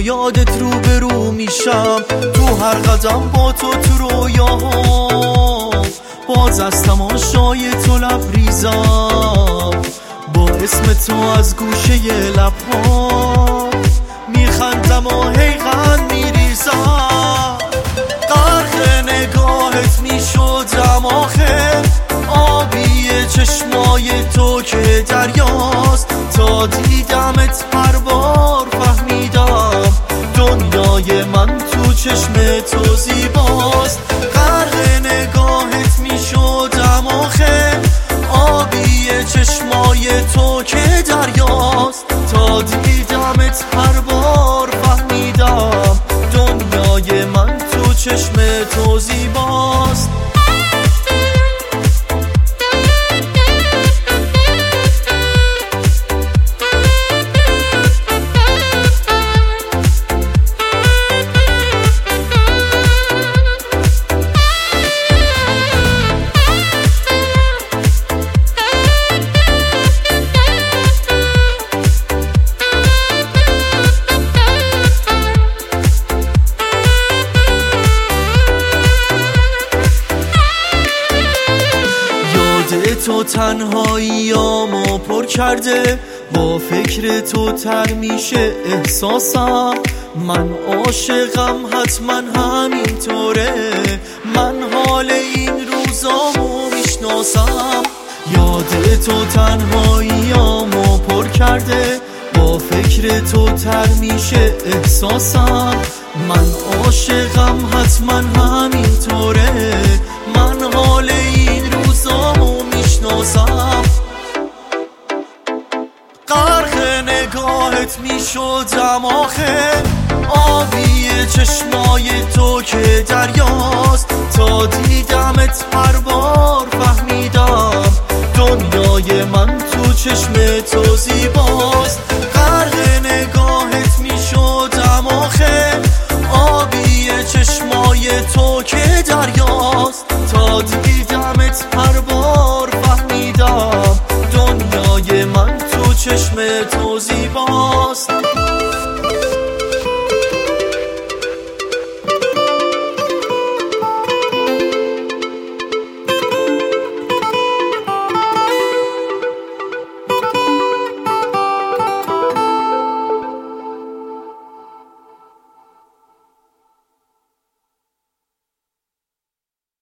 یادت رو به رو میشم، تو هر قدم با تو رویاها، باز از تماشای تو لبریزم، با اسم تو از گوشه لبها میخندم و حیقن میریزم. غرق نگاهت میشدم آخه، آبی چشمای تو که دریاست، تا دیدمت هر بار فهمیدم دنیای من تو چشم تو زیباست. غرق نگاهت میشدم آخه، آبی چشمای تو که دریاست، تا دیدمت هر بار فهمیدم دنیای من تو چشم تو زیباست. تو تنهاییامو پر کرده، با فکر تو تر میشه احساسم، من عاشقم حتما همینطوره، من حال این روزامو میشناسم. یاد تو تنهاییامو پر کرده، با فکر تو تر میشه احساسم، من عاشقم حتما همینطوره، من حال این روزامو میشناسم. غرق نگاهت میشدم آخه، آبی چشمای تو که دریاست، تا دیدمت هر بار فهمیدم دنیای من تو چشم تو زیباست.